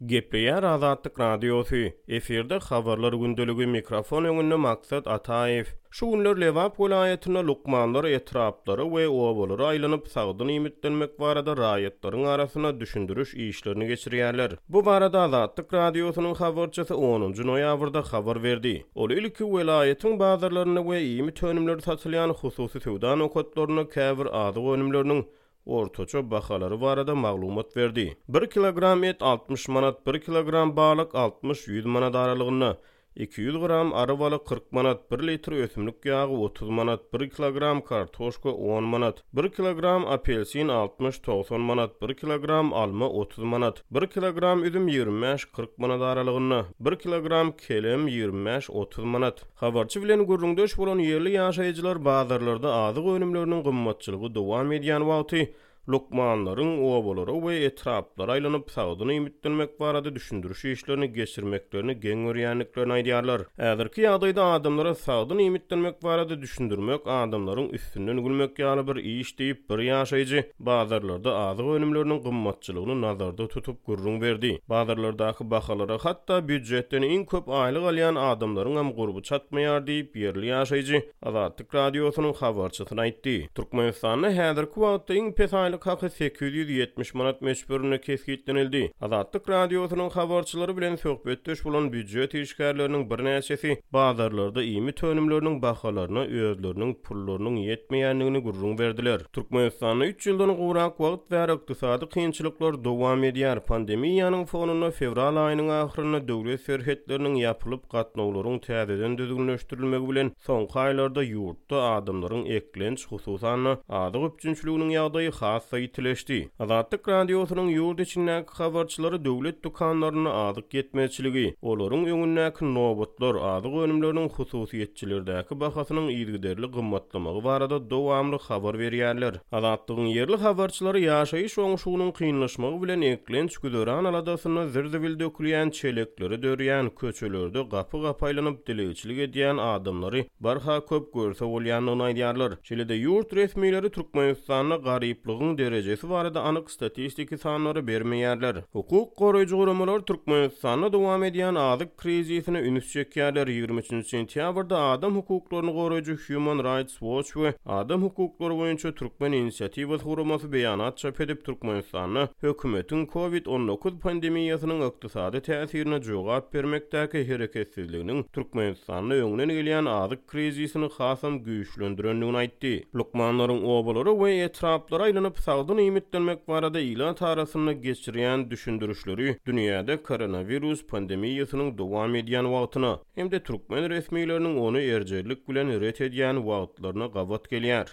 Gepleýär Azatlyk radiosu. Eferde habarlar gündöligi mikrofon öňünde maksat Ataev. Şu günler Lewap welaýatyna lukmanlar etraplary we obalary aýlanyp sagdyn imitlenmek barada raýatlaryň arasyna düşündürüş işlerini geçirýärler. Bu barada Azatlyk radiosynyň habarçysy 10 noýabrda habar berdi. Ol ilki welaýatyň bazarlaryna we imit önümleri satylýan hususy sowda nokatlaryna käbir azyk önümleriniň ortaça bahalary barada maglumat berdi. 1 kilogram et 60 manat, 1 kilogram balyk 60-100 manat aralygyna, 200 gram arı balyk 40 manat, 1 litr ösümlik ýagy 30 manat, 1 kilogram kartoşka 10 manat, 1 kilogram apelsin 60-90 manat, 1 kilogram alma 30 manat, 1 kilogram üzüm 25-40 manat aralygyna, 1 kilogram kelem 25-30 manat. Habarçy bilen gurrundaş bolan yerli ýaşaýjylar bazarlarda azyk önümleriniň gymmatçylygy dowam edýän wagty lukmanlaryň obalary we etraplary aýlanyp sagdyny imitlenmek barada düşündürüş işlerini geçirmeklerini geň görýänliklerini aýdýarlar. Äzirki ýagdaýda adamlara sagdyny imitlenmek barada düşündürmek adamlaryň üstünden gülmek ýaly bir iş diýip bir ýaşaýjy bazarlarda azyk önümleriniň gymmatçylygyny nazarda tutup gurrun berdi. Bazarlardaky bahalara hatda büdjetden iň köp aýlyk alýan adamlaryň hem gurby çatmaýar diýip yerli ýaşaýjy Azatlyk radiosynyň habarçysyna aýtdy. Türkmenistanda häzirki wagtda iň pes aýlyk haky 870 manat meçberine kesgitlenildi. Azatlyk radiosynyň habarçylary bilen söhbetdeş bolan büdjet işgärleriniň bir näçesi bazarlarda imit önümleriniň bahalaryna özleriniň pullarynyň ýetmeýänligini gurrun berdiler. Türkmenistanda 3 ýyldan gowrak wagt we ykdysady kynçylyklar dowam edýär. Pandemiýanyň fonuna fevral aýynyň ahyryna döwlet serhetleriniň ýapylyp gatnawlaryň täzeden düzgünleşdirilmegi bilen soňky aýlarda ýurtda adamlaryň eklenç hususan azyk öpçünçiliginiň ýagdaýy hassa ýitileşdi. Azatlyk radiosynyň ýurt içindäki habarçylary döwlet dukanlaryna azyk ýetmeçiligi, olaryň öňündäki nowbatlar azyk önümleriniň hususiýetçilerdäki bahasynyň ýygyderli gymmatlamagy barada dowamly habar berýärler. Azatlygyň yerli habarçylary ýaşaýyş oňşugynyň kynlaşmagy bilen eklenç güdöran aladasyna zirzibil dökülýän çelekleri dörýän köçelerde gapy-gapy aýlanyp dileçilik edýän adamlary barha köp görse bolýanyny aýdýarlar. Şeýle-de ýurt resmiýetleri Türkmenistanyň garyplygyň derejesi barada anyk statistiki sanlary bermeýärler. Hukuk goraýjy guramalar Türkmenistanda dowam edýän azyk krizisine üns çekýärler. 23 sentýabrda Adam hukuklaryny goraýjy Human Rights Watch we Adam hukuklary boýunça Türkmen inisiatiwasy guramasy beýanat çap edip Türkmenistanyň hökümetiň COVID-19 pandemiýasynyň ykdysady täsirine jogap bermekdäki hereketsizliginiň Türkmenistanyň öňünden gelýän azyk krizisini hasam güýçlendirendigini aýtdy. Lukmanlaryň obalary we etraplary aýlanyp sagdyn imitlenmek barada ilat arasyna geçirýän düşündürüşleri dünýäde koronavirus pandemiýasynyň dowam edýän wagtyna hem de Türkmen resmiýetleriniň ony erjelik bilen ret edýän wagtlaryna gabat gelýär.